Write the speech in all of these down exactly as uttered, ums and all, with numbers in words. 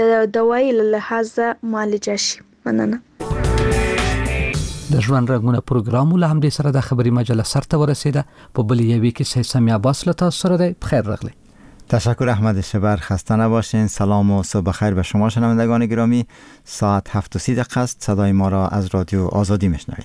دوایی له لحاظ معالجه شي. مننه. د ژوند رنګونه پروګرام له همدې سره د خبري مجله سرته ورسیده. په بل یوې کې سه سمی عباس له تاسو سره دی. بخیر راغلی. تشکر احمد شبر. خسته نباشین. سلام و صبح بخیر به شما شنوندگان گرامی. ساعت هفت و سی دقیقه است. صدای ما را از رادیو آزادی میشنوید.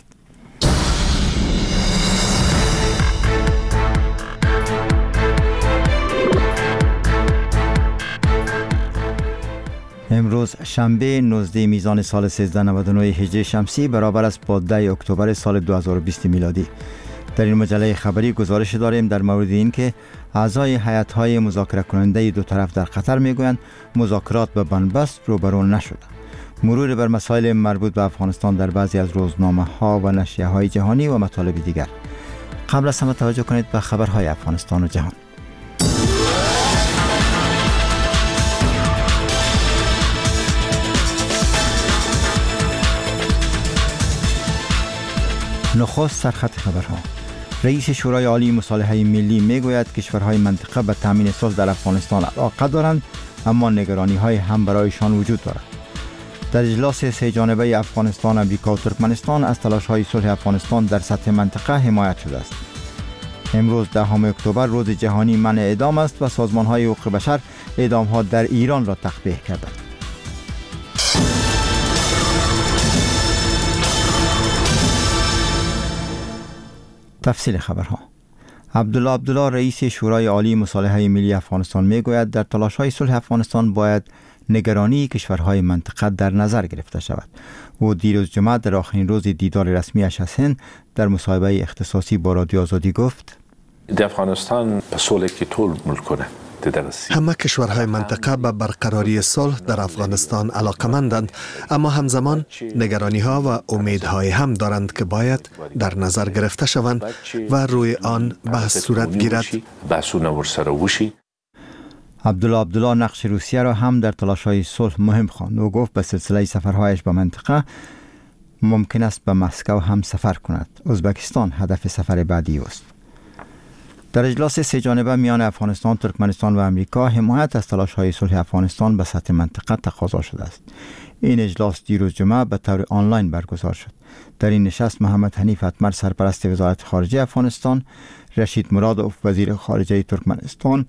امروز شنبه نوزده میزان سال سیزده نود و نه هجری شمسی برابر است با ده اکتبر سال دو هزار و بیست میلادی. در این مجله خبری گزارش داریم در مورد این که اعضای هیئت‌های مذاکره کننده دو طرف در قطر میگویند مذاکرات به بنبست روبرو نشده. مرور بر مسائل مربوط به افغانستان در بعضی از روزنامه‌ها و نشریه‌های جهانی و مطالب دیگر. قبل از همه توجه کنید به خبرهای افغانستان و جهان. نخست سرخط خبرها. رئیس شورای عالی مصالحه ملی میگوید کشورهای منطقه به تامین صلح در افغانستان علاقه دارند، اما نگرانی‌های هم برایشان وجود دارد. در اجلاس سه جانبه افغانستان، امریکا و ترکمنستان از تلاش‌های صلح افغانستان در سطح منطقه حمایت شده است. امروز دهم اکتبر روز جهانی منع اعدام است و سازمان‌های حقوق بشر اعدام‌ها در ایران را تقبیح کردند. تفصیل خبرها. عبدالله عبدالله رئیس شورای عالی مصالحه ملی افغانستان میگوید در تلاش‌های صلح افغانستان باید نگرانی کشورهای منطقه در نظر گرفته شود. او دیروز جمعه در آخرین روز دیدار رسمیش از هند در مصاحبه اختصاصی با رادیو آزادی گفت: در افغانستان په سوله کې ټول ملکونه همه کشورهای منطقه به برقراری صلح در افغانستان علاقمندند، اما همزمان نگرانی ها و امیدهای هم دارند که باید در نظر گرفته شوند و روی آن بحث صورت گیرد. عبدالله عبدالله نقش روسیه را هم در تلاش‌های صلح مهم خواند. او گفت به سلسله سفرهایش به منطقه ممکن است به مسکو هم سفر کند. ازبکستان هدف سفر بعدی است. در اجلاس سه جانبه میان افغانستان، ترکمنستان و امریکا حمایت از تلاش‌های صلح افغانستان به سطح منطقه تقاضا شده است. این اجلاس دیروز جمعه به طور آنلاین برگزار شد. در این نشست محمد حنیف اتمر سرپرست وزارت خارجه افغانستان، رشید مرادوف وزیر خارجه ترکمنستان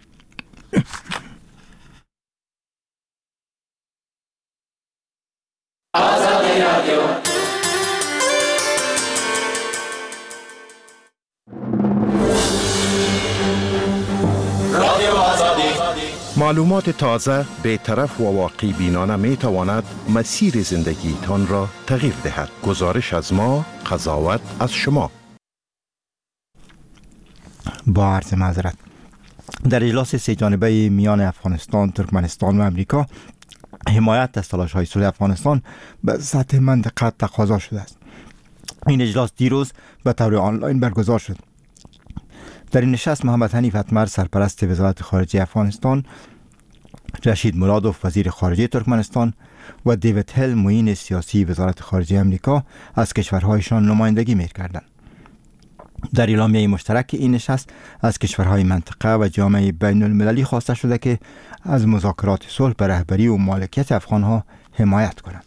معلومات تازه، بی‌طرف و واقعی بینانه می تواند مسیر زندگی تان را تغییر دهد. گزارش از ما، قضاوت از شما. با عرض معذرت. در اجلاس سه جانبه میان افغانستان، ترکمنستان و امریکا حمایت از تلاش‌های صلح افغانستان به سطح منطقه تقاضا شده است. این اجلاس دیروز به طور آنلاین برگزار شد. در این نشست محمد حنیف اتمر سرپرست وزارت خارجه افغانستان، رشید مرادوف وزیر خارجه ترکمنستان و دیوید هل معین سیاسی وزارت خارجه امریکا از کشورهایشان نمایندگی می‌کردند. در اعلامیه مشترک این نشست از کشورهای منطقه و جامعه بین المللی خواسته شده که از مذاکرات صلح به رهبری و مالکیت افغانها حمایت کنند.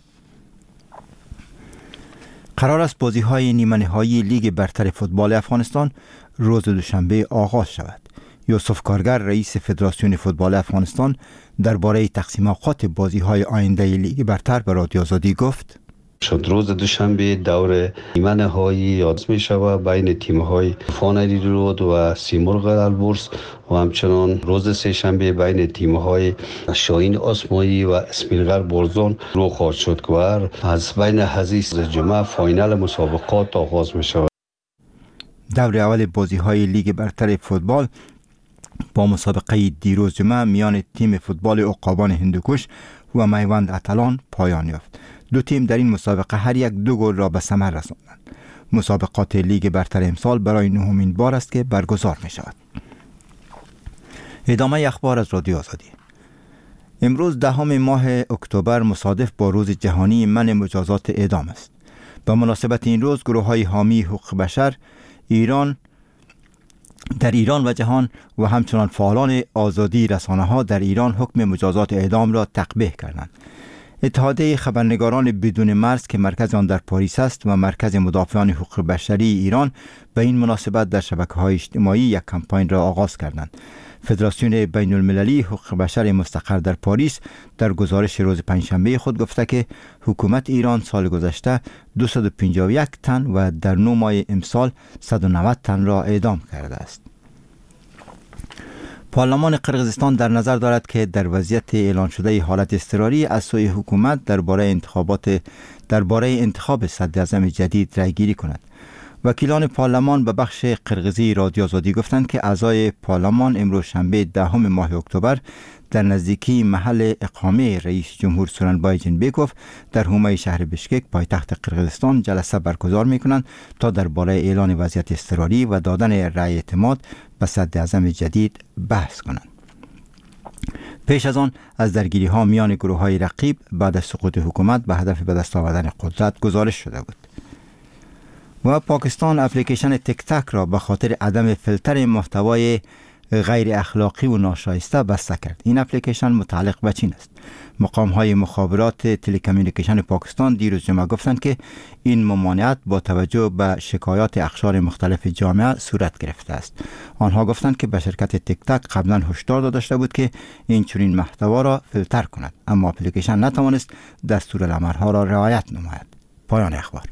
قرار است بازی‌های نیمه نهایی لیگ برتر فوتبال افغانستان روز دوشنبه آغاز شود. یوسف کارگر رئیس فدراسیون فوتبال افغانستان درباره تقسیم اوقات بازی‌های آینده لیگ برتر به رادیو آزادی گفت: شد روز دوشنبه دور نیمه نهایی یاد می شود بین تیم‌های فانری رود و سیمرغ البرز و همچنان روز سه شنبه بین تیم‌های شاهین آسمایی و اسمیلگر برزون رو خواهد شد که از بین حزیز جمعه فاینال مسابقات آغاز می شود. دور اول بازی‌های لیگ برتر فوتبال با مسابقه دیروز جمعه میان تیم فوتبال عقابان هندوکش و میوند اتلان پایان یافت. دو تیم در این مسابقه هر یک دو گل را به ثمر رساندند. مسابقات لیگ برتر امسال برای نهمین بار است که برگزار می شود. ادامه اخبار از رادیو آزادی. امروز دهم ماه اکتبر مصادف با روز جهانی منع مجازات اعدام است. به مناسبت این روز گروه‌های حامی حقوق بشر ایران در ایران و جهان و همچنان فعالان آزادی رسانه‌ها در ایران حکم مجازات اعدام را تقبیح کردند. اتحادیه خبرنگاران بدون مرز که مرکز آن در پاریس است و مرکز مدافعان حقوق بشری ایران به این مناسبت در شبکه‌های اجتماعی یک کمپاین را آغاز کردند. فدراسیون بین المللی حقوق بشر مستقر در پاریس در گزارش روز پنجشنبه خود گفته که حکومت ایران سال گذشته دویست و پنجاه و یک تن و در نه ماه امسال صد و نود تن را اعدام کرده است. پارلمان قرقیزستان در نظر دارد که در وضعیت اعلان شده حالت اضطراری از سوی حکومت درباره انتخابات درباره انتخاب صدراعظم جدید رای گیری کند. وکیلان پارلمان به بخش قرقیزی رادیو آزادی گفتند که اعضای پارلمان امروز شنبه دهم ماه اکتبر در نزدیکی محل اقامه رئیس جمهور سورنبای جنبکوف در حومه شهر بشکک پایتخت قرقیزستان جلسه برگزار می‌کنند تا درباره اعلان وضعیت اضطراری و دادن رأی اعتماد به صدراعظم جدید بحث کنند. پیش از آن از درگیری ها میان گروه های رقیب بعد از سقوط حکومت به هدف به دست آوردن قدرت گزارش شده بود. و پاکستان اپلیکیشن تیک تاک را به خاطر عدم فیلتر محتوای غیر اخلاقی و ناشایسته بسته کرد. این اپلیکیشن متعلق به چین است. مقام های مخابرات تلکامیونیکیشن پاکستان دیروز جمعه گفتند که این ممانعت با توجه به شکایات اقشار مختلف جامعه صورت گرفته است. آنها گفتند که به شرکت تیک تاک قبلا هشدار داده شده بود که این چنین محتوا را فیلتر کند، اما اپلیکیشن نتوانست دستورالعملها را رعایت نماید. پایان اخبار.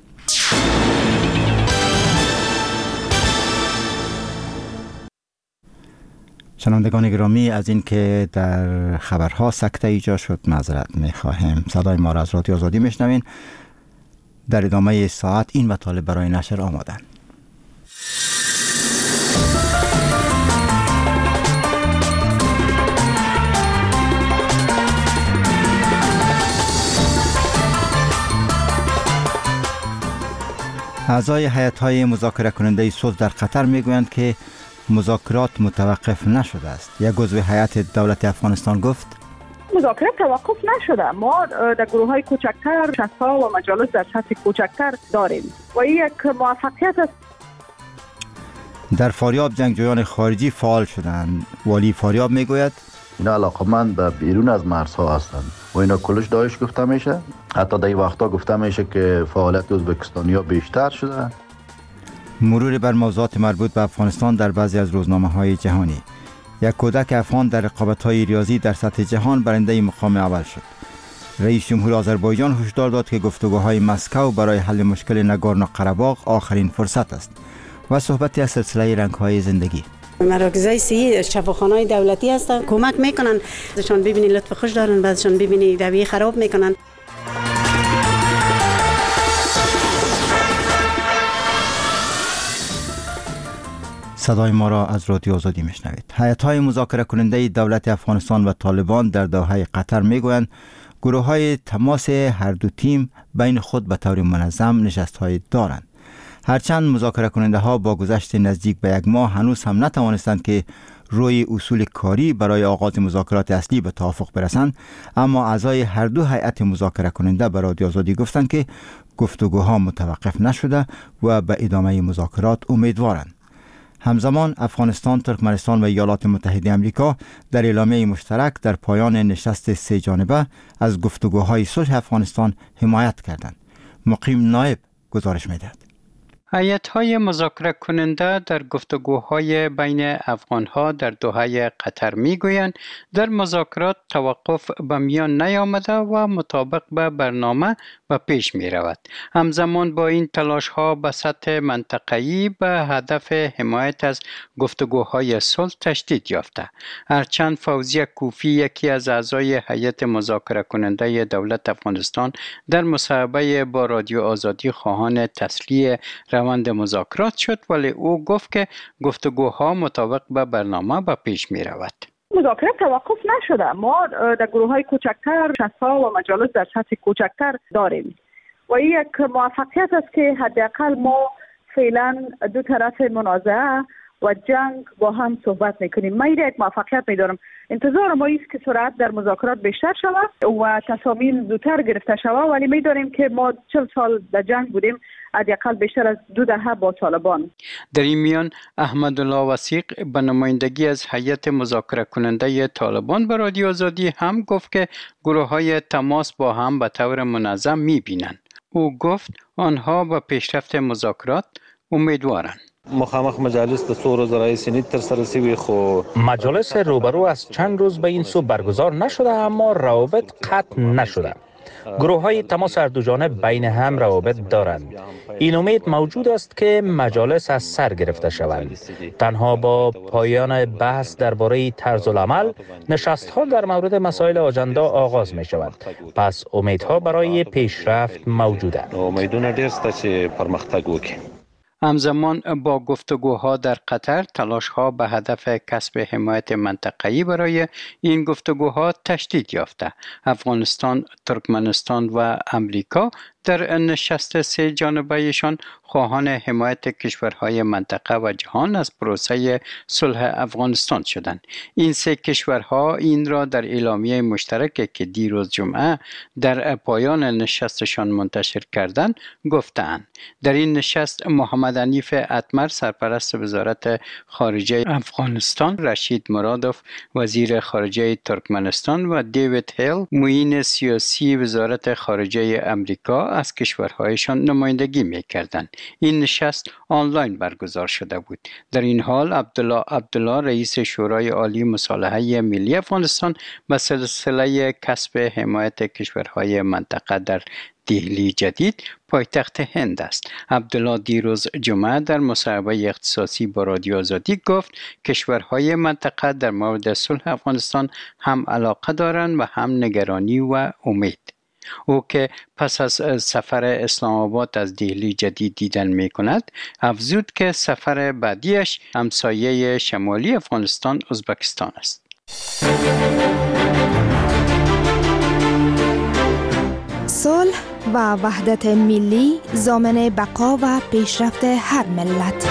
شنوندگان گرامی، از این که در خبرها سکته ایجاد شد معذرت می‌خواهیم. صدای ما را از رادیو آزادی میشنوین. در ادامه ساعت این مطالب برای نشر آمادند. اعضای هیئت‌های مذاکره کننده صلح در قطر میگویند که مذاکرات متوقف نشده است. یک عضو هیئت دولت افغانستان گفت مذاکرات توقف نشده. ما در گروه های کوچکتر، شست‌ها و مجالس در سطح کوچکتر داریم و این یک موفقیت است. در فاریاب جنگجویان خارجی فعال شدند. والی فاریاب میگوید اینا علاقمند به بیرون از مرزها هستند و اینا کلش داعش گفته میشه. حتی در این وقتا گفته میشه که فعالیت ازبکستانی‌ها بیشتر شده. مرور بر موضوعات مربوط به افغانستان در بعضی از روزنامه‌های جهانی. یک کودک افغان در رقابت‌های ریاضی در سطح جهان برنده مقام اول شد. رئیس جمهور آذربایجان هشدار داد که گفتگوهای مسکو برای حل مشکل ناگورنو قره‌باغ آخرین فرصت است. و صحبتی از سلسله رنگ‌های زندگی. مراکزهای صحی شفاخانه‌های دولتی هستند، کمک میکنن. ازشان ببینی لطف خوش دارن، بعضشان ببینی رویه خراب میکنن. صدای ما را از رادیو آزادی میشنوید. هیئت‌های مذاکره کننده دولت افغانستان و طالبان در دوحه قطر میگویند گروه‌های تماس هر دو تیم بین خود به طور منظم نشست‌های دارند. هرچند مذاکره کننده ها با گذشت نزدیک به یک ماه هنوز هم نتوانستند که روی اصول کاری برای آغاز مذاکرات اصلی به توافق برسند، اما اعضای هر دو هیئت مذاکره کننده به رادیو آزادی گفتند که گفتگوها متوقف نشده و به ادامه مذاکرات امیدوارند. همزمان افغانستان، ترکمنستان و ایالات متحده آمریکا در اعلامیه مشترک در پایان نشست سه جانبه از گفتگوهای صلح افغانستان حمایت کردند. مقیم نایب گزارش می‌دهد. هیئت‌های مذاکره کننده در گفتگوهای بین افغان‌ها در دوحه قطر می‌گویند در مذاکرات توقف به میان نیامده و مطابق به برنامه به پیش می‌رود. همزمان با این تلاش‌ها به سطح منطقه‌ای به هدف حمایت از گفتگوهای صلح تشدید یافته. هرچند فوزیه کوفی، یکی از اعضای هیئت مذاکره کننده دولت افغانستان، در مصاحبه با رادیو آزادی خواهان تسلیح روند مذاکرات شد، ولی او گفت که گفتگوها مطابق به برنامه به پیش می رود. مذاکرات توقف نشده. ما در گروه های کوچکتر، شست‌ها و مجالس در سطح کوچکتر داریم و این یک موفقیت است که حداقل ما فعلا دو طرف منازعه و جنگ با هم صحبت میکنیم. من یک موفقیت میدارم. انتظار ما است که سرعت در مذاکرات بیشتر شود و تصامیم زودتر گرفته شود، ولی میدانیم که ما چهل سال در جنگ بودیم، حداقل بیشتر از دو دهه با طالبان. در این میان احمدالله وثیق به نمایندگی از هیئت مذاکره کننده طالبان به رادیو آزادی هم گفت که گروه های تماس با هم به طور منظم میبینند. او گفت آنها به پیشرفت مذاکرات امیدوارند. مخامخ مجالس د څو ورځې راهیسې تر سره شوي، خو مجالس روبرو از چند روز به این سو برگزار نشده، اما روابط قطع نشده. گروه های تماس هر دو جانب بین هم روابط دارند. این امید موجود است که مجالس از سر گرفته شوند. تنها با پایان بحث درباره طرز العمل، نشست ها در مورد مسائل آجندا آغاز می شود. پس امیدها برای پیشرفت موجوده. امیدونه ډیر شته چې پرمختګ وکړي. همزمان با گفتگوها در قطر، تلاش‌ها به هدف کسب حمایت منطقه‌ای برای این گفتگوها تشدید یافته. افغانستان، ترکمنستان و امریکا در نشست سه جانبه‌ایشان خواهان حمایت کشورهای منطقه و جهان از پروسه صلح افغانستان شدند. این سه کشورها این را در اعلامیه مشترکی که دیروز جمعه در پایان نشستشان منتشر کردند گفتند. در این نشست محمد حنیف اتمر سرپرست وزارت خارجه افغانستان، رشید مرادوف وزیر خارجه ترکمنستان و دیوید هیل معین سیاسی وزارت خارجه امریکا از کشورهایشان نمایندگی می‌کردند. این نشست آنلاین برگزار شده بود. در این حال عبدالله عبدالله رئیس شورای عالی مصالحه ملی افغانستان به سلسله کسب حمایت کشورهای منطقه در دهلی جدید پایتخت هند است. عبدالله دیروز جمعه در مصاحبه اختصاصی با رادیو آزادی گفت کشورهای منطقه در مورد صلح افغانستان هم علاقه دارند و هم نگرانی و امید. او که پس از سفر اسلام آباد از دهلی جدید دیدن می کند، افزود که سفر بعدیش همسایه شمالی افغانستان ازبکستان است. صلح و وحدت ملی ضامن بقا و پیشرفت هر ملت.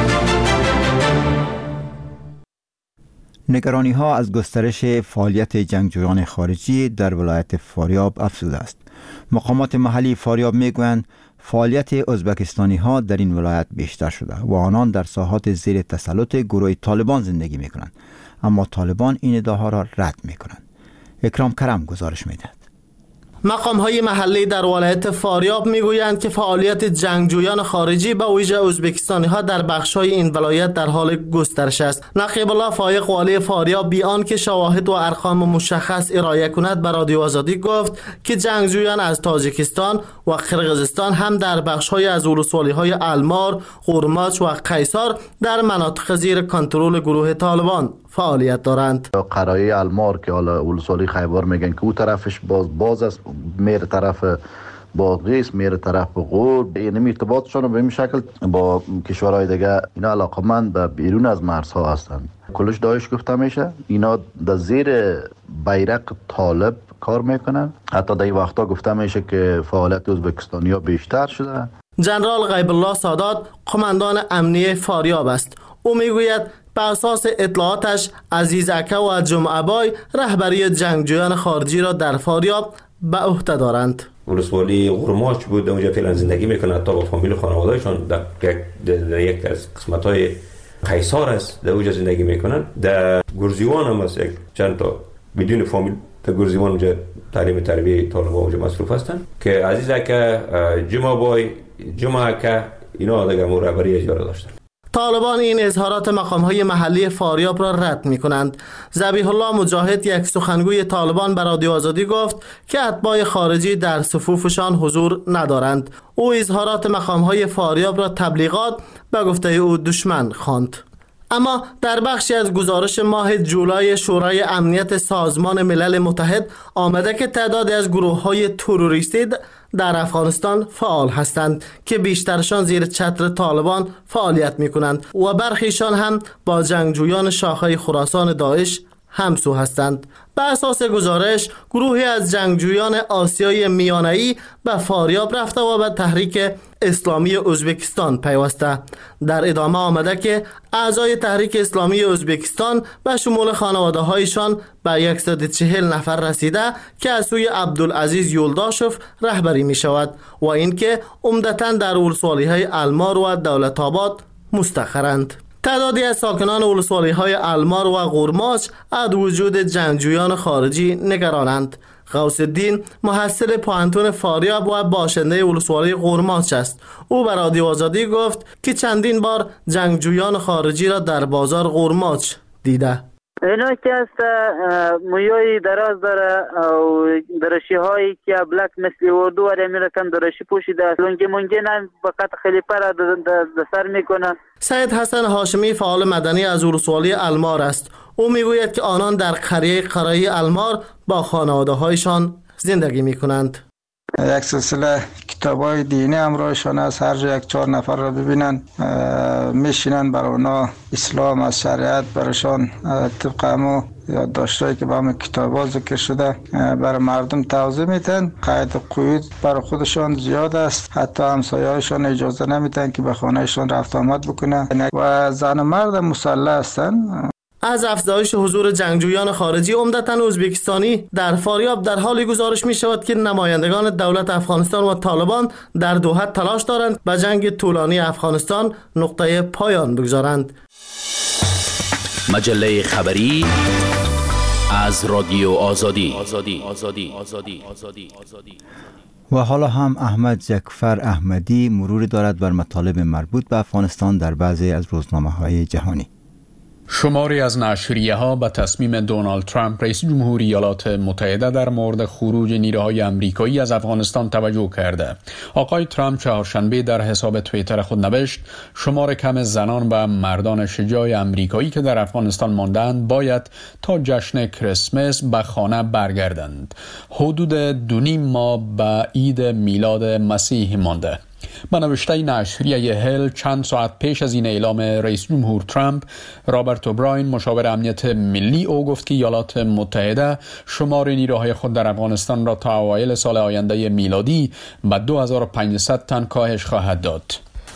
نگرانی ها از گسترش فعالیت جنگجویان خارجی در ولایت فاریاب افزوده است. مقامات محلی فاریاب میگویند فعالیت ازبکستانی ها در این ولایت بیشتر شده و آنان در ساحات زیر تسلط گروه طالبان زندگی می کنند، اما طالبان این ادعاها را رد می کنند. اکرام کرم گزارش می دهد. مقام های محلی در ولایت فاریاب میگویند که فعالیت جنگجویان خارجی به ویژه ازبکستانی ها در بخش های این ولایت در حال گسترش است. نقیب الله فایق والی فاریاب بی آنکه شواهد و ارقام مشخص ارائه کند به رادیو آزادی گفت که جنگجویان از تاجیکستان و قرقیزستان هم در بخش های از ولسوالی های المار، قورماچ و قیصار در مناطق زیر کنترل گروه طالبان فعالیت دارند. قرایه المار که حالا ولسوالی خیبر میگن که او طرفش باز باز است، میره طرف بادغیس، میره طرف غور. این ارتباطشون به این شکل با کشورهای دیگه اینا علاقمند به بیرون از مرزها هستند. کلش داعش گفته میشه. اینا در زیر بیرق طالب کار میکنن. حتی در این وقتا گفته میشه که فعالیت ازبکستانی ها بیشتر شده. جنرال غیب الله سادات قماندان امنیه فاریاب است. او میگوید به اساس اطلاعاتش عزیز اکه و جمعه بای رهبری جنگجویان خارجی را در فاریاب به عهده دارند. ولسوالی قورماچ بود، اونجا فعلا زندگی میکنه، تا با فامیل خانوادهشون در, در یک از قسمت‌های قیصار است در اونجا زندگی میکنن. در گرزیوان هم است، یک چند تا بدون فامیل در گرزیوان اونجا تعلیم تربیه طالبان اونجا مصروف هستن که عزیز اکه، جمعه بای، جمعه اکه اینا دیگه رهبری اجاره داشتن. طالبان این اظهارات مقام‌های محلی فاریاب را رد می‌کنند. ذبیح الله مجاهد یک سخنگوی طالبان به رادیو آزادی گفت که اتباع خارجی در صفوفشان حضور ندارند. او اظهارات مقام‌های فاریاب را تبلیغات به گفته او دشمن خواند. اما در بخشی از گزارش ماه جولای شورای امنیت سازمان ملل متحد آمده که تعدادی از گروه‌های تروریستی در افغانستان فعال هستند که بیشترشان زیر چتر طالبان فعالیت می‌کنند و برخیشان هم با جنگجویان شاخه خراسان داعش همسو هستند. به اساس گزارش گروهی از جنگجویان آسیای میانه‌ای به فاریاب رفته و به تحریک اسلامی ازبکستان پیوسته. در ادامه آمده که اعضای تحریک اسلامی ازبکستان به شمول خانواده‌هایشان به صد و چهل نفر رسیده که از سوی عبدالعزیز یولداشف رهبری می شود و اینکه عمدتاً در ولسوالی‌های المار و دولت آباد مستقرند. تعدادی از ساکنان ولسوالی‌های المار و قرماچ از وجود جنگجویان خارجی نگرانند. غوث الدین محصل پوهنتون فاریاب و باشنده ولسوالی قرماچ است. او به رادیو آزادی گفت که چندین بار جنگجویان خارجی را در بازار قرماچ دیده. اینا که است مویای دراز داره و درشی هایی که بلک مثل اردو و امیرکان درشی پوشیده است. لنگی منگی هم فقط خلیفه را در سر میکنه. سید حسن هاشمی فعال مدنی از ولسوالی المار است. او میگوید که آنان در قریه قرایی المار با خانواده هایشان زندگی میکنند. یک سلسله کتابای دینی همراهشان است. هر جا یک چهار نفر را ببینن میشینن برای اونا اسلام از شریعت برایشان طبق همو یادداشتایی که با همه کتابا ذکر شده برای مردم توضیح میتن. قید قیود برای خودشان زیاد است. حتی همسایه‌هایشان اجازه نمیتن که به خانهشان رفت آمد بکنن و زن و مرد مسلح هستن. از افزایش حضور جنگجویان خارجی عمدتاً ازبکستانی در فاریاب در حالی گزارش می شود که نمایندگان دولت افغانستان و طالبان در دوحه تلاش دارند به جنگ طولانی افغانستان نقطه پایان بگذارند. مجله خبری از رادیو آزادی. و حالا هم احمد جعفر احمدی مروری دارد بر مطالب مربوط به افغانستان در بعضی از روزنامه‌های جهانی. شماری از نشریه ها به تصمیم دونالد ترامپ رئیس جمهوری ایالات متحده در مورد خروج نیروهای آمریکایی از افغانستان توجه کرده. آقای ترامپ چهارشنبه در حساب توییتر خود نوشت شمار کم زنان و مردان شجاع آمریکایی که در افغانستان ماندند باید تا جشن کریسمس به خانه برگردند. حدود دو نیم ماه به عید میلاد مسیح مانده. با نوشته نشریه هل چند ساعت پیش از این اعلام رئیس جمهور ترامپ، رابرت اوبراین مشاور امنیت ملی او گفت که ایالات متحده شمار نیروهای خود در افغانستان را تا اوایل سال آینده میلادی به دو هزار و پانصد تن کاهش خواهد داد.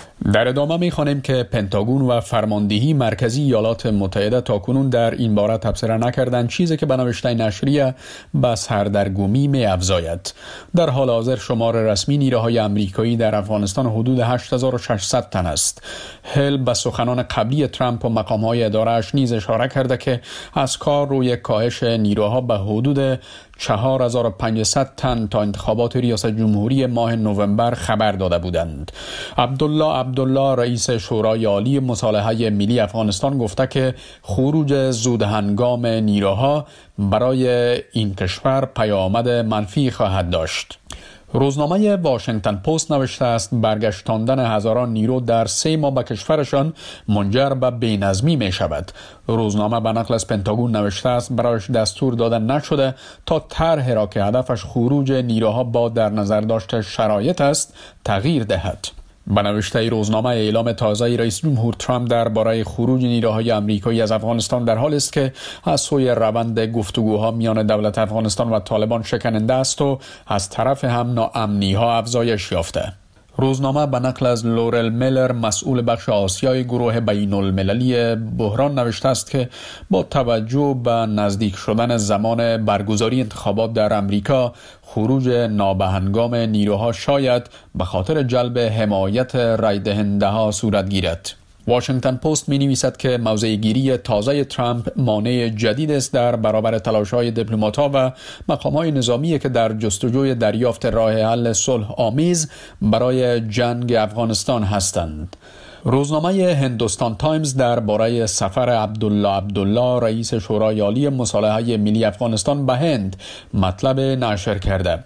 در ادامه می‌خوانیم که پنتاگون و فرماندهی مرکزی ایالات متحده تاکنون در این باره تبصره نکردند، چیزی که به نوشته نشریه به سردرگمی می‌افزاید. در حال حاضر شمار رسمی نیروهای آمریکایی در افغانستان حدود هشت هزار و ششصد تن است. هل به سخنان قبلی ترامپ و مقام‌های اداره‌اش نیز اشاره کرده که از کار روی کاهش نیروها به حدود چهار هزار و پانصد تن تا انتخابات ریاست جمهوری ماه نوامبر خبر داده بودند. عبدالله عبدالله رئیس شورای عالی مصالحه ملی افغانستان گفته که خروج زودهنگام نیروها برای این کشور پیامد منفی خواهد داشت. روزنامه واشنگتن پست نوشته است برگشتاندن هزاران نیرو در سه ماه به کشورشان منجر به بی‌نظمی می شود. روزنامه به نقل از پنتاگون نوشته است برایش دستور داده نشده تا طرحی را که هدفش خروج نیروها با در نظر داشته شرایط است تغییر دهد. به نوشته روزنامه اعلام تازه رئیس جمهور ترامپ درباره خروج نیروهای آمریکایی از افغانستان در حال است که از سوی روند گفتگوها میان دولت افغانستان و طالبان شکننده است و از طرف هم ناامنی‌ها افزایش یافته. روزنامه به نقل از لورل میلر مسئول بخش آسیای گروه بین المللی بحران نوشته است که با توجه به نزدیک شدن زمان برگزاری انتخابات در امریکا خروج نابهنگام نیروها شاید به خاطر جلب حمایت رای دهنده ها صورت گیرد. واشنگتن پست می نویسد که موضع گیری تازه ترامپ مانع جدید است در برابر تلاش‌های دیپلمات‌ها و مقام‌های نظامی که در جستجوی دریافت راه حل صلح آمیز برای جنگ افغانستان هستند. روزنامه هندوستان تایمز درباره سفر عبدالله عبدالله رئیس شورای عالی مصالحه ملی افغانستان به هند مطلب نشر کرده.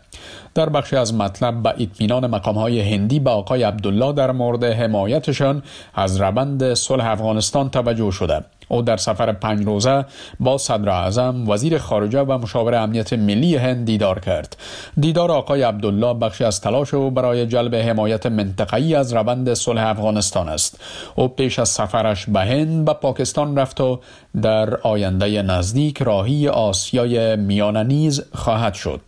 در بخشی از مطلب به اطمینان مقام‌های هندی به آقای عبدالله در مورد حمایتشان از روند صلح افغانستان توجه شده. او در سفر پنج روزه با صدر اعظم، وزیر خارجه و مشاور امنیت ملی هند دیدار کرد. دیدار آقای عبدالله بخشی از تلاش او برای جلب حمایت منطقه‌ای از روند صلح افغانستان است. او پیش از سفرش به هند به پاکستان رفت و در آینده نزدیک راهی آسیای میانه نیز خواهد شد.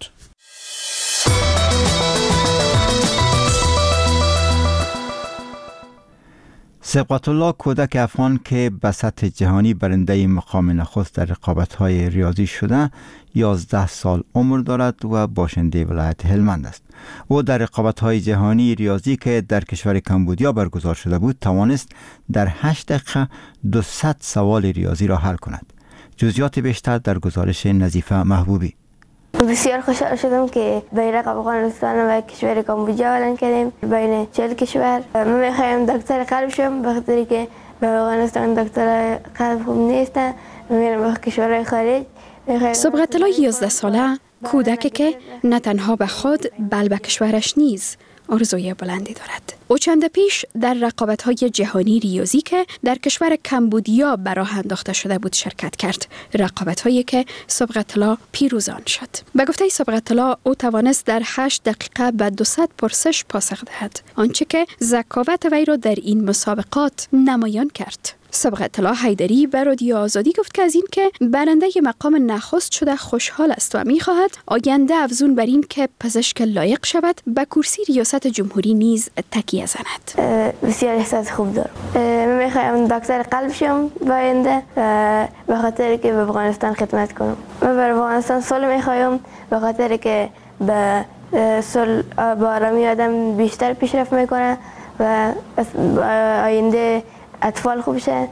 سبقت الله کودک افغان که به سطح جهانی برنده مقام نخست در رقابت‌های ریاضی شده یازده سال عمر دارد و باشنده ولایت هلمند است. او در رقابت‌های جهانی ریاضی که در کشور کمبودیا برگزار شده بود توانست در هشت دقیقه دویست سوال ریاضی را حل کند. جزئیات بیشتر در گزارش نظیفه محبوبی. بسیار خوشحال شدم که بیرق افغانستان و کشور کامبوجا اعلان کردیم بین چهل کشور. من میخوایم دکتر قلب شم به خاطر که به افغانستان دکتر قلب خوب نیستن. میرم به کشورهای خارج. سبقت الله یازده ساله کودکی که نه تنها به خود بل به کشورش نیز آرزوی بلندی دارد. او چند پیش در رقابت‌های جهانی ریاضی که در کشور کمبودیا به راه انداخته شده بود شرکت کرد. رقابت‌هایی که سبقت الله پیروزان شد. به گفته سبقت الله او توانست در هشت دقیقه به دویست پرسش پاسخ دهد. آنچه که ذکاوت وی را در این مسابقات نمایان کرد. سبقت الله حیدری به رادیو آزادی گفت که از این که برنده مقام نخست شده خوشحال است و می‌خواهد آینده افزون بر این که پزشک لایق شود به کرسی ریاست جمهوری نیز تکیه زند. بسیار احساس خوب دارم. من می‌خواهم دکتر قلب شم آینده به خاطر که به افغانستان خدمت کنم. من بر افغانستان صلح می‌خواهم به خاطر که به صلح با آرامی آدم بیشتر پیشرفت می‌کنه و آینده اطفال خوب شد.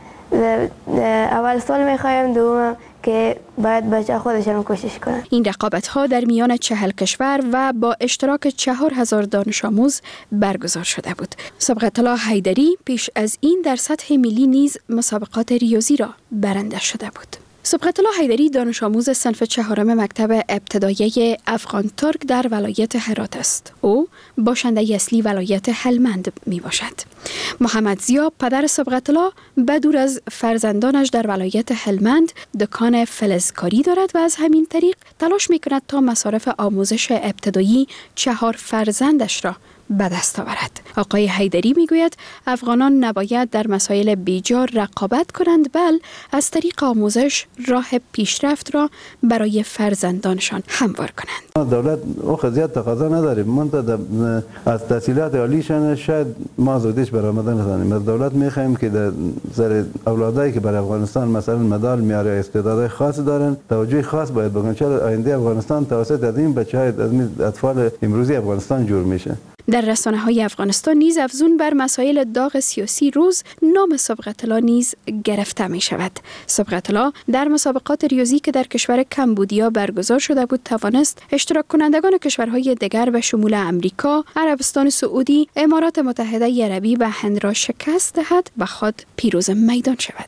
اول سال میخوایم دوم که باید بچه خودشون کوشش کنن. این رقابت ها در میان چهل کشور و با اشتراک چهار هزار دانش آموز برگزار شده بود. سبقت الله حیدری پیش از این در سطح ملی نیز مسابقات ریاضی را برنده شده بود. سبقت الله حیدری دانش آموز صنف چهارم مکتب ابتدایی افغان ترک در ولایت هرات است. او باشنده اصلی ولایت هلمند می باشد. محمد زیا پدر سبقت الله بدور از فرزندانش در ولایت هلمند دکان فلزکاری دارد و از همین طریق تلاش می کند تا مصارف آموزش ابتدایی چهار فرزندش را به دست آورد. آقای حیدری میگوید افغانان نباید در مسائل بیجار رقابت کنند بل از طریق آموزش راه پیشرفت را برای فرزندانشان هموار کنند. دولت او خزیت تقاضا نداریم. منتها از تحصیلات عالیشان شاید ما زودیش برآمده نتونیم. از دولت میخوایم که در سر اولادایی که برای افغانستان مثلا مدال میاره استعدادهای خاص دارن توجه خاص باید بکنن. چرا آینده افغانستان توسط از این بچهای از این اطفال امروزی افغانستان جور میشه. در رسانه های افغانستان نیز افزون بر مسائل داغ سیاسی روز نام سبقت الله نیز گرفته می شود. سبقت الله در مسابقات ریاضی که در کشور کمبودیا برگزار شده بود توانست اشتراک کنندگان کشورهای دیگر به شمول امریکا، عربستان سعودی، امارات متحده عربی و هند را شکست دهد و خود پیروز میدان شود.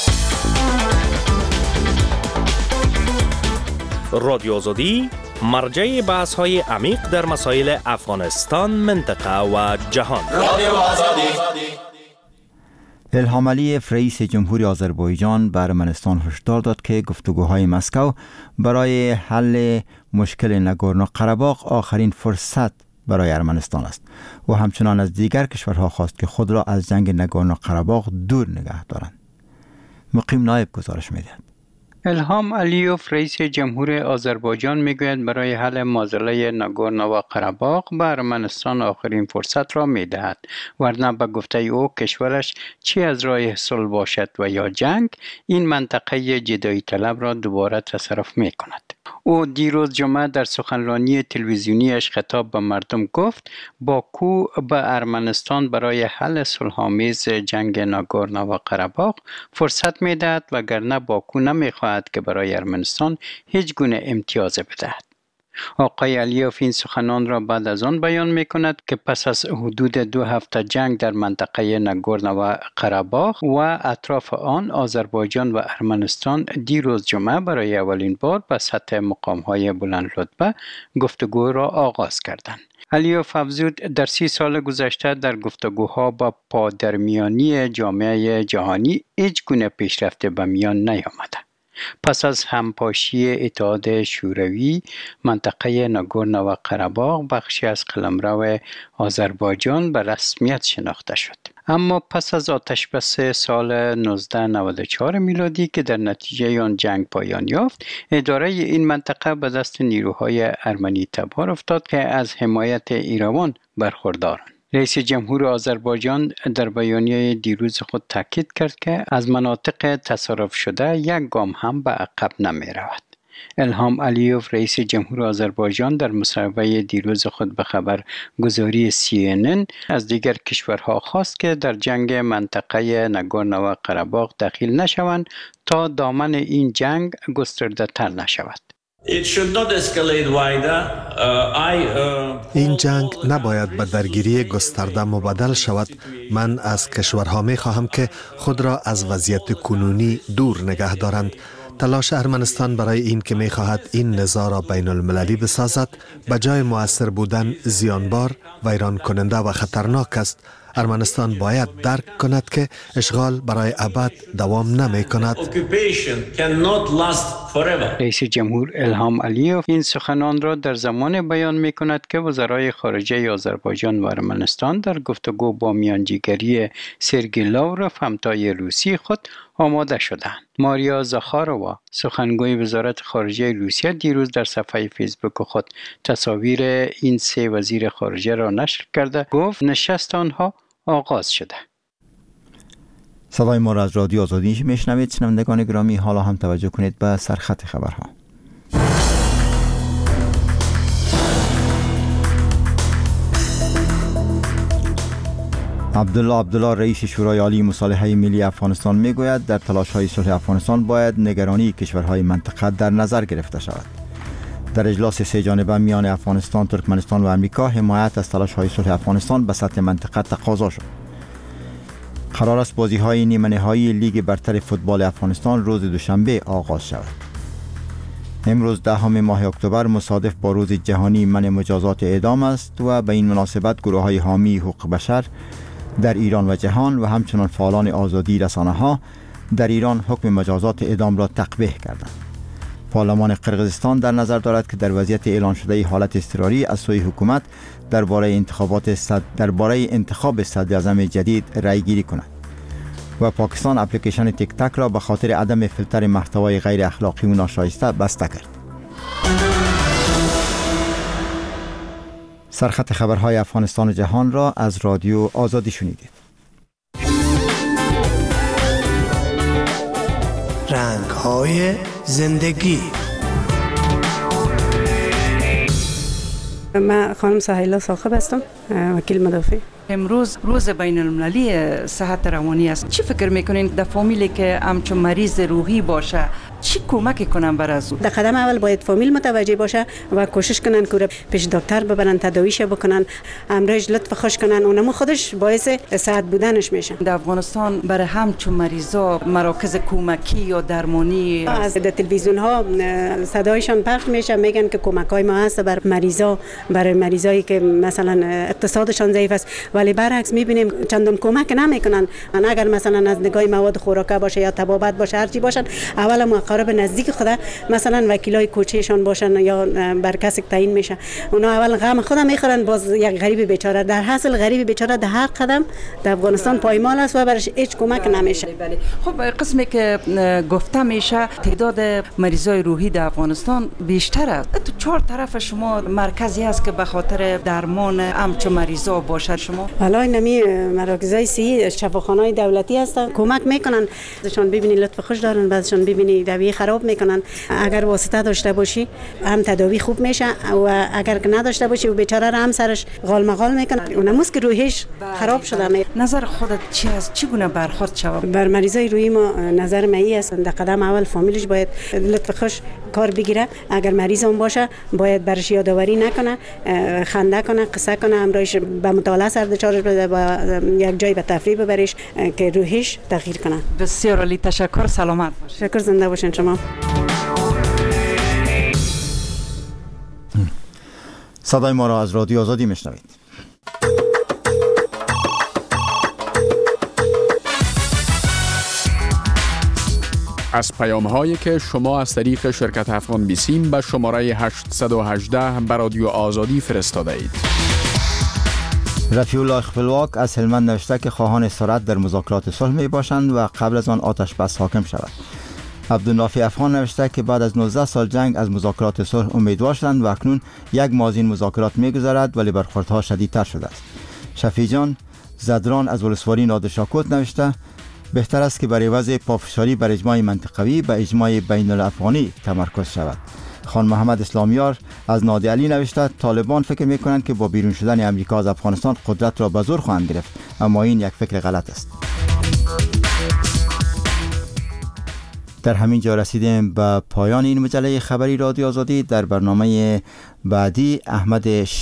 رادیو آزادی مرجع بحث های عمیق در مسائل افغانستان، منطقه و جهان. الهام علیف رئیس جمهوری آذربایجان به ارمنستان هشدار داد که گفتگوهای مسکو برای حل مشکل ناگورنو قره‌باغ آخرین فرصت برای ارمنستان است و همچنان از دیگر کشورها خواست که خود را از جنگ ناگورنو قره‌باغ دور نگه دارند. مقیم نایب گزارش می‌دهد. الهام علیوف رئیس جمهور آذربایجان میگوید برای حل معضله ناگورنو و قره‌باغ به ارمنستان آخرین فرصت را میدهد، ورنه به گفته او کشورش چی از راه صلح باشد و یا جنگ این منطقه جدایی طلب را دوباره تصرف میکند. او دیروز جمعه در سخنرانی تلویزیونیش خطاب به مردم گفت باکو به ارمنستان برای حل صلح‌آمیز جنگ ناگورنو و قره‌باغ فرصت میدهد وگرنه باکو نمیخواهد که برای ارمنستان هیچ گونه امتیاز بدهد. آقای علیوف این سخنان را بعد از آن بیان می کند که پس از حدود دو هفته جنگ در منطقه ناگورنو و قره‌باغ و اطراف آن، آذربایجان و ارمنستان دیروز جمعه برای اولین بار به سطح مقام‌های بلند رتبه گفتگو را آغاز کردند. علیوف افزود در سی سال گذشته در گفتگوها با پادرمیانی جامعه جهانی هیچ گونه پیشرفت به میان نیامده. پس از همپاشی اتحاد شوروی، منطقه ناگورنو و قره‌باغ بخشی از قلمرو آذربایجان به رسمیت شناخته شد. اما پس از آتشبس سال نوزده نود و چهار میلادی که در نتیجه آن جنگ پایان یافت، اداره این منطقه به دست نیروهای ارمنی تبار افتاد که از حمایت ایران برخوردارند. رئیس جمهور آذربایجان در بیانیه دیروز خود تاکید کرد که از مناطق تصرف شده یک گام هم به عقب نمی رود. الهام علیوف رئیس جمهور آذربایجان در مصاحبه دیروز خود به خبرگزاری سی ان ان از دیگر کشورها خواست که در جنگ منطقه ناگورنو و قره‌باغ دخیل نشوند تا دامن این جنگ گسترده تر نشود. این جنگ نباید به درگیری گسترده مبدل شود. من از کشورها می خواهم که خود را از وضعیت کنونی دور نگه دارند. تلاش ارمنستان برای این که می خواهد این نزاع را بین المللی بسازد، به جای مؤثر بودن زیانبار، ویران کننده و خطرناک است. ارمنستان باید درک کند که اشغال برای ابد دوام نمی کند. رئیس جمهور الهام علیوف این سخنان را در زمان بیان می کند که وزرای خارجه آذربایجان و ارمنستان در گفتگو با میانجیگری سرگئی لاوروف همتای روسی خود آماده شدند. ماریا زاخاروا سخنگوی وزارت خارجه روسیه دیروز در صفحه فیسبوک خود تصاویر این سه وزیر خارجه را نشر کرده گفت نشست آنها آغاز شده. صدای ما را از رادیو آزادی میشنوید. شنوندگان گرامی، حالا هم توجه کنید به سرخط خبرها. عبدالله عبدالله رئیس شورای عالی مصالحه ملی افغانستان میگوید در تلاش‌های صلح افغانستان باید نگرانی کشورهای منطقه در نظر گرفته شود. در اجلاس سه جانبه میان افغانستان، ترکمنستان و امریکا، حمایت از تلاش‌های صلح افغانستان به سطح منطقه تقاضا شد. قرار است بازی‌های نیمه نهایی لیگ برتر فوتبال افغانستان روز دوشنبه آغاز شود. امروز دهم ماه اکتبر مصادف با روز جهانی منع مجازات اعدام است و به این مناسبت گروه‌های حامی حقوق بشر در ایران و جهان و همچنان فعالان آزادی رسانه‌ها در ایران حکم مجازات اعدام را تقبیح کردند. پارلمان قرقیزستان در نظر دارد که در وضعیت اعلان شده حالت اضطراری از سوی حکومت درباره انتخابات صد درباره انتخاب صدر اعظم جدید رأی گیری کند. و پاکستان اپلیکیشن تیک تاک را به خاطر عدم فیلتر محتوای غیر اخلاقی و ناشایسته بسته کرد. سرخط خبرهای افغانستان و جهان را از رادیو آزادی شنیدید. رنگ‌های زندگی. من خانم سهیلا صاحب هستم، وکیل مدافع. امروز روز بین المللی صحت روانی است. چی فکر میکنین در فامیلی که همچون مریض روحی باشه چی کمک کنن بر از او؟ در قدم اول باید فامیل متوجه باشه و کوشش کنن که پیش دکتر ببرن، تداویش بکنن، امراض لطف خوش کنن، اونم خودش باعث صحت بودنش میشه. در افغانستان برای همچون مریضا مراکز کمکی یا درمانی از تلویزیون ها صدایشان پخش میشه، میگن که کمک های ما هست بر مریضا، برای مریضایی که مثلا اقتصادشان ضعیف است، ولی برعکس میبینیم چندان کمک نمیکنن. اگر مثلا از نگاه مواد خوراکه باشه یا طبابت باشه، هرچی باشن، اول مقرب نزدیک خدا مثلا وکیلای کوچهشان باشن یا بر کسی تعیین میشه، اونا اول غم خودم میخورن، باز یک غریب بیچاره در حاصل غریب بیچاره در هر قدم در افغانستان پایمال است و برش هیچ کمک نمیشه. خب قسمی که گفته میشه تعداد مریضای روحی در افغانستان بیشتر است. تو چهار طرف شما مرکزی است که به خاطر درمان همچون مریضا باشه. شما حالا نمی مراکزای صحی شفاخانه‌های دولتی هستن، کمک میکنن. ازشون ببینی لطف خوش دارن، بعضشون ببینی داروی خراب میکنن. اگر واسطه داشته باشی هم تداوی خوب میشه و اگر که نداشته باشی و بیچاره را هم سرش غال مغال میکنن، اونموس که روحش خراب شده. می نظر خودت چی است؟ چگونه برخورد شود بر مریضای روحی؟ ما نظر می است در قدم اول فامیلش باید لطف خوش کار بگیره. اگر مریض هم باشه باید برش یادآوری نکنه، خنده کنه، قصه کنه، همراهش به مطالعه سر دچارش بده، با یک جای به تفریح ببرش که روحش تغییر کنه. بسیار عالی، تشکر. سلامت باشید. شکر، زنده باشین شما. صدای ما را از رادیو آزادی میشنوید. از پیام هایی که شما از طریق شرکت افغان بیسیم به شماره هشتصد و هجده به رادیو آزادی فرستاده اید. رفیع الله خپلواک از هلمند نوشته که خواهان استراحت در مذاکرات صلح می باشند و قبل از آن آتش بس حاکم شود. عبدالنافی افغان نوشته که بعد از نوزده سال جنگ از مذاکرات صلح امیدوار شدند و اکنون یک ماه از این مذاکرات می‌گذرد ولی برخوردها شدیدتر شده است. شفیع جان زدران از ولسوالی نادرشاکوت نوشته بهتر است که برای وضع پافشاری بر اجماع منطقوی به اجماع بین الافغانی تمرکز شود. خان محمد اسلامیار از نادی علی نوشته طالبان فکر می‌کنند که با بیرون شدن امریکا از افغانستان قدرت را به زور خواهند گرفت، اما این یک فکر غلط است. در همین جا رسیدیم به پایان این مجله خبری رادیو آزادی. در برنامه بعدی احمد